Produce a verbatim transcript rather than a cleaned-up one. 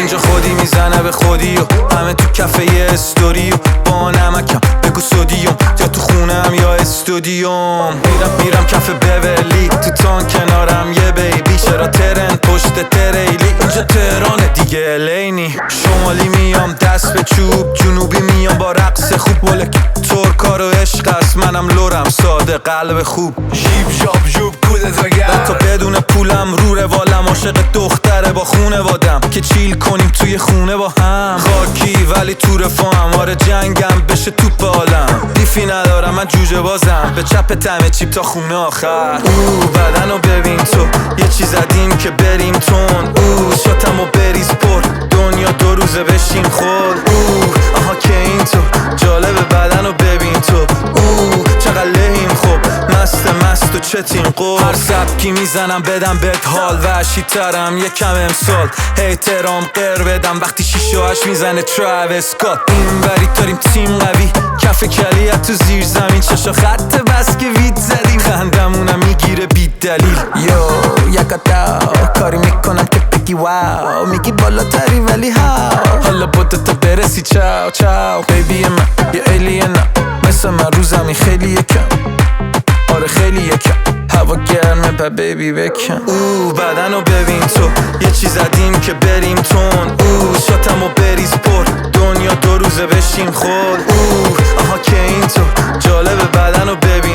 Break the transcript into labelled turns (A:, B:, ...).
A: اینجا خودی میزنه به خودی و همه تو کفه یه استوری و با نمکم بگو سودیوم یا تو خونم یا استودیوم. میرم میرم کف بولی تو تان کنارم یه بیبی، چرا ترن پشت تریلی اینجا تهرانه دیگه الینی. شمالی میام دست به چوب، جنوبی میام با رقص خوب، ولک ترکا رو عشق است منم لورم ساده قلب خوب.
B: جیب جاب جوب کودت وگر
A: تا بدون پولم رو روالم، عاشق دختره با خونه وادم که چیل کنیم توی خونه با هم. خاکی ولی تو رفاهم، آره جنگم بشه توپ عالم. بیفی ندارم من جوجه بازم، به چپ تمه چیپ تا خونه آخر. او بدن رو ببین تو یه چیز زدیم که بریم تون. او شاتم و بریز پر دنیا دو روزه بشیم خود. او آها که این تو جالب بدن رو ببین تو. او چقدر لحیم خوب مست مست و چتین قول. هر سبکی میزنم بدم بهت حال، وحشی ترم یکم امسال. احترام قر بدم وقتی شیشه هاش میزنه تراویس اسکات. این بری داریم تیم قوی، کف کلیت تو زیر زمین، چشا خط بس که وید زدیم، خندمونم میگیره بی دلیل. یو یکتا کاری میکنم که بگی واو، میگی بالاتری ولی هاو. حالا بوده تا برسی چاو چاو بیبی من یه ایلینم، مثل من رو زمین خیلی یکم، آره خیلی یکم. هوا گرمه با بیبی بکن. او بدن رو ببین تو یه چیز زدیم که بریم تون. او شاتم و بریز پر دنیا دو روزه بشیم خود. او آها که این تو جالب بدن رو ببین